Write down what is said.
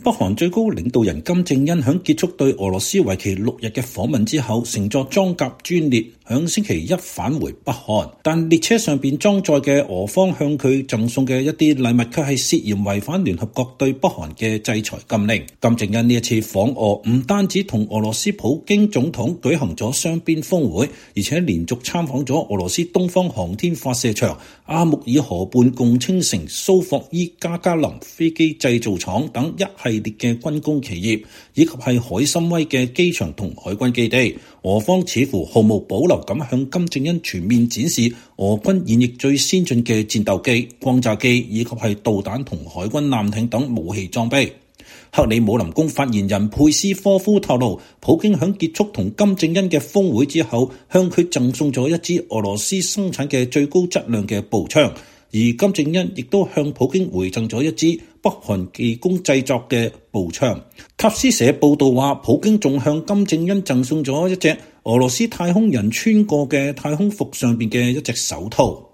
北韓最高領導人金正恩喺結束對俄羅斯為期6日嘅訪問之後，乘坐裝甲專列喺星期一返回北韓，但列車上邊裝載嘅俄方向佢贈送嘅一啲禮物，卻係涉嫌違反聯合國對北韓嘅制裁禁令。金正恩呢一次訪俄，唔單止同俄羅斯普京總統舉行咗雙邊峰會，而且連續參訪咗俄羅斯東方航天發射場、阿穆爾河畔共青城、蘇霍伊加加林飛機製造廠等一系列嘅軍工企業，以及係海參崴嘅機場同海軍基地。俄方似乎毫無保留咁向金正恩全面展示俄軍演繹最先進嘅戰鬥機、轟炸機以及係導彈同海軍艦艇等武器裝備。克里姆林宮發言人佩斯科夫透露，普京喺結束同金正恩嘅峰會之後，向佢贈送咗一支俄羅斯生產嘅最高質量嘅步槍，而金正恩亦都向普京回贈咗一支北韓技工製作嘅步槍。塔斯社報道話，普京仲向金正恩贈送咗一隻俄羅斯太空人穿過嘅太空服上邊嘅一隻手套。